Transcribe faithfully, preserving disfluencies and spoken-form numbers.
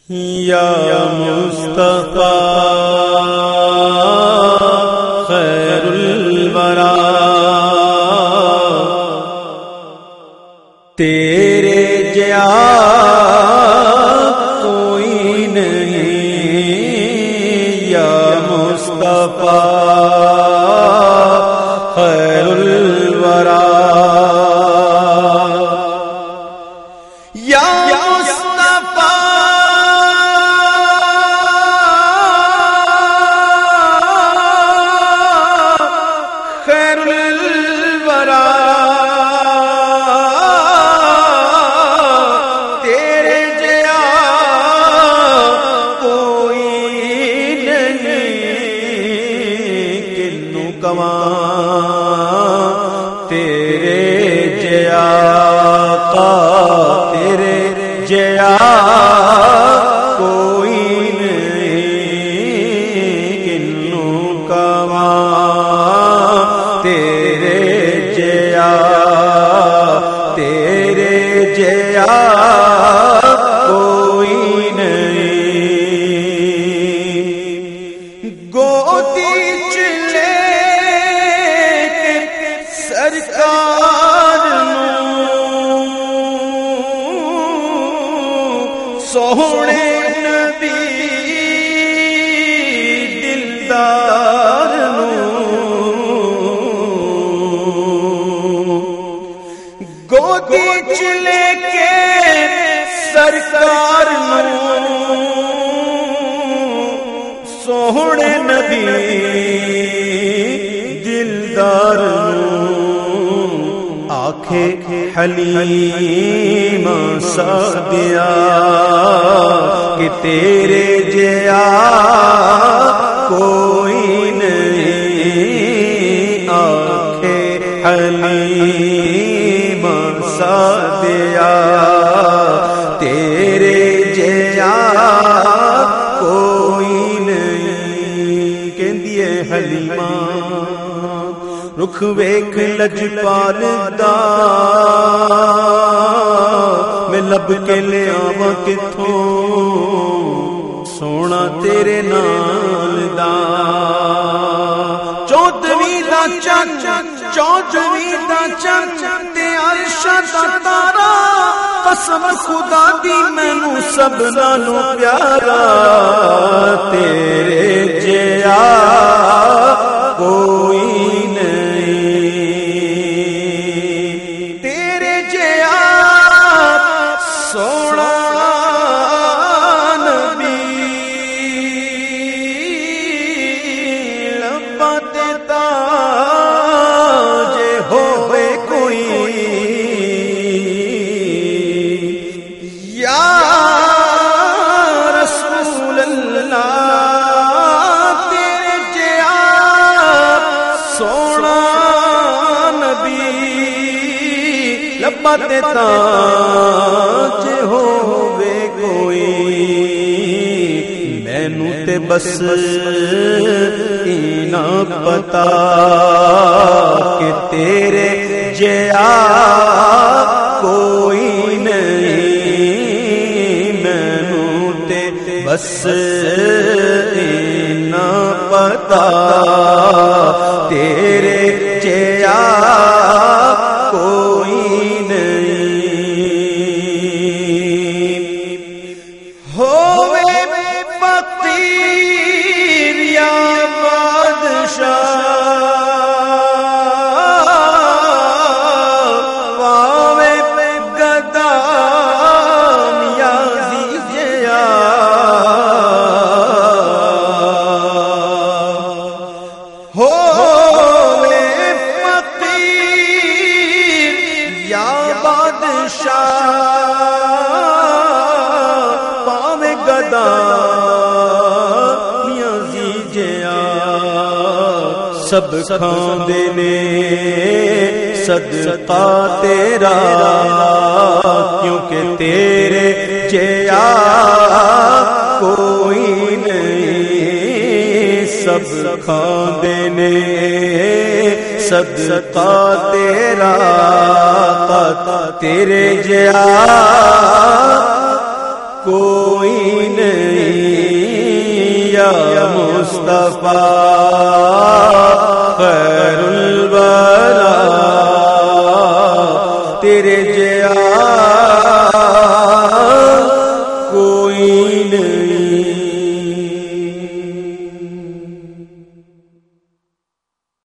یا مصطفیٰ خیر الورا، تیرے جیا کوئی نہیں، یا مصطفیٰ خیر الورا، یا تیرے جیا کا تیرے جیا کوئی نہیں، کنوں کما تیرے جیا تیرے جیا کوئی نہیں، گودی سرکار سونے نبی دلدار گودی چلے کے سرکار سونے نبی دلدار آنکھیں حلیم سعدیا کہ تیرے جیا کوئی نہیں، آنکھیں حلیم سعدیا تیرے جیا کوئی نہیں، کہندی ہے حلیمہ رخ ویکھ لجپال دا، میں لب کے لے آواں کتھوں سونا تیرے نال دا، چودھویں دا چن چودھویں دا چن تے عرش دا تارا، قسم خدا دی مینوں سب نالوں پیارا، تیرے جیا کوئی نہیں، تیرے جیا سونا نبی لباں تے تاج ہوئے کوئی، یا رسول اللہ لباں تے تاج ہووے کوئی، مینوں تے بس اینا پتا کہ تیرے جیا کوئی نہیں، مینوں تے بس اینا پتا تیرے جیا کوئی نہیں، ہوئے فقیر یا بادشاہ، پاوے گدا یا زیجیا، ہوئے فقیر یا بادشاہ، پاوے گدا میاں زیجیا، سب کھاندے نے صدقہ تیرا، کیونکہ تیرے جیا کوئی نہیں، سب کھاندے نے صدقہ تیرا، تیرے جیا کوئی نہیں۔ مصطفیٰ خیر الورا تیرے جیا کوئی نہیں.